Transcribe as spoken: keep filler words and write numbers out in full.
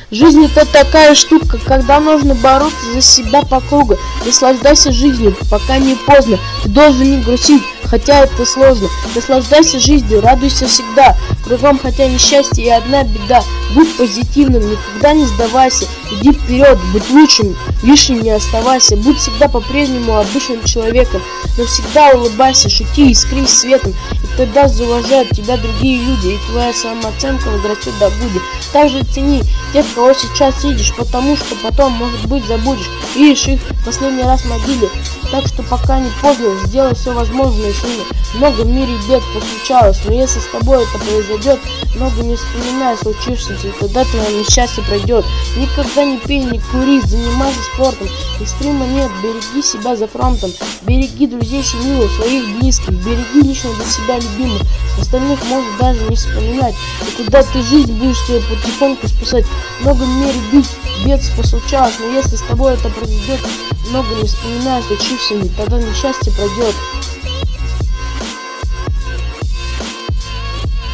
Жизнь это такая штука, когда нужно бороться за себя по кругу. Наслаждайся жизнью, пока не поздно. Ты должен не грустить, хотя это сложно. Наслаждайся жизнью, радуйся всегда. Кругом хотя несчастье и одна беда. Будь позитивным, никогда не сдавайся. Иди вперед, будь лучшим, лишним не оставайся. Будь всегда по-прежнему обычным человеком, но всегда улыбайся, шути, искрись светом. И тогда зауважают тебя другие люди, и твоя самооценка возрастет до Будды. Также цени тех, кого сейчас видишь, потому что потом, может быть, забудешь. Видишь их последний раз в могиле. Так что пока не поздно, сделай все возможное, сына. Много в мире бед случалось, но если с тобой это произойдет, много не вспоминай случившееся, и тогда твое несчастье пройдет. Никогда не пей, не кури, занимайся спортом. Экстрима нет, береги себя за фронтом. Береги друзей, семью, своих близких. Береги лично для себя любимых. Остальных можешь даже не вспоминать. И тогда ты жизнь будешь себе потихоньку спасать. Много в мире бить, бед случалось, но если с тобой это произойдет, много не вспоминай случившееся, тогда несчастье пройдет.